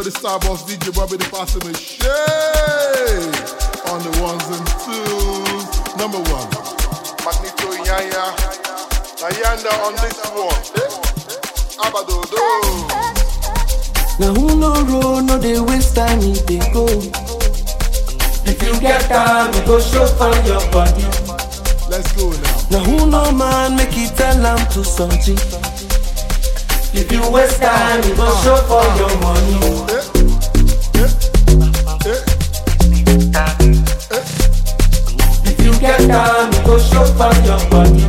Still the Starboss DJ Bobby the Passing Machine on the ones and twos. Number one, Magneto Yaya. Nayanda on this one. Abadodo. Now who no road, no they waste time, they go. If you get time, you go show for your body. Let's go now. Now who no man, make it tell them to something. If you waste time, you go show for your money. If you get time, you go show for your body.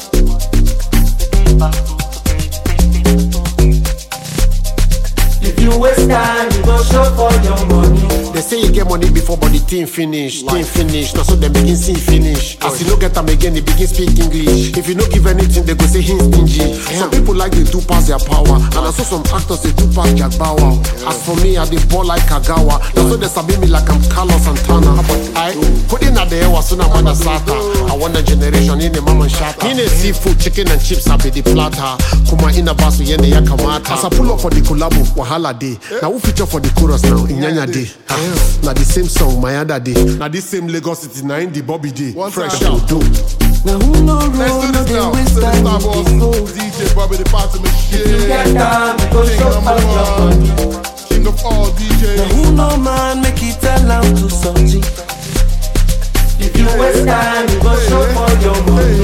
If you waste time, you go show for your money. They say you get money before, but the thing finish. Thing finish, now so them begin see finish. As you no get them again, they begin speak English. If you no give anything, they go say he's stingy. Some people like they do pass their power, and I saw some actors they do pass Jack Bauer. As for me, I dey ball like Kagawa. Now so they sabi me like I'm Carlos Santana. But I put in at the air was soon I'm on the Sata. I want a generation in the mama shata. In a seafood, chicken and chips, I be the platter. Kuma in a basu yende yakamata. As I pull up for the collabo, wahala day. Now who feature for the chorus now? Inyanya day. Now the same song, my other day. Now this same Lagos City, now in the Bobby day. Fresh out, do. Now who no road, no they waste time, they go. DJ Bobby the Passing Machine. If you get time, you go show for your money. King of all DJs. Now who no man, make it tell them to something. If you waste time, you go show for your money.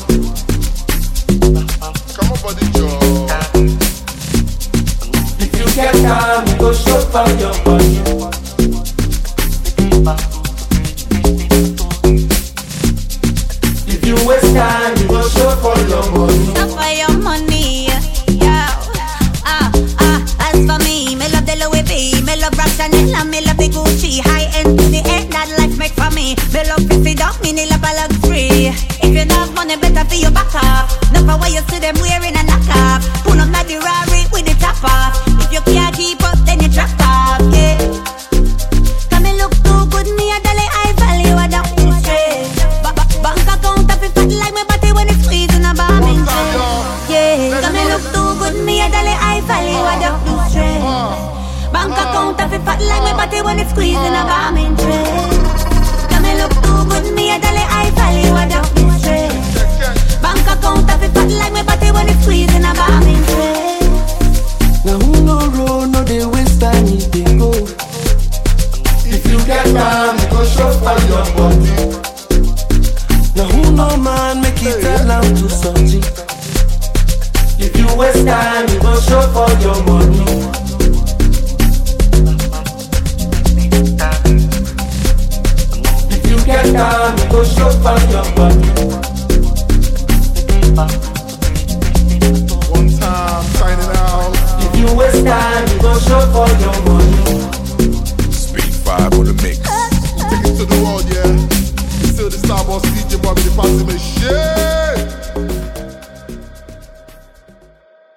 Come on, body job. If you get time, you go show for your money. If you waste time, you go show for your money. Stop for your money, yeah. As for me love the Louis V, me love Rock Chanel, me love the Gucci. High end to the end, that life make for me. Me love Fifty Dog, me love a luxury. If you not have money, better for your back off. Not for why you see them wearing a knockoff. Pull up that the Rari with the top off. If you can't keep up, then you drop off, yeah. Come me look too good, me a dolly, I value a duck straight. Bank account up it fat like my body when it's squeezing a bomb in yeah. Come me look too good, me a dolly, I value a duck straight. Bank account up it fat like my body when it's squeezing a bomb in Come me look too good, me a dolly, I value a duck straight. Bank account up it fat like my body when it's squeezing a bomb in Now who no road, no they waste time, they go. If you get time, you go show for your body. Now who no man, make it tell them to something. If you waste time, you go show for your money. If you get time, you go show for your body. One time, signing out. If you waste time, you go show for your money. Speed 5 on the mix. Take it to the world, yeah. Still the Starboss DJ Bobby the Passing Machine.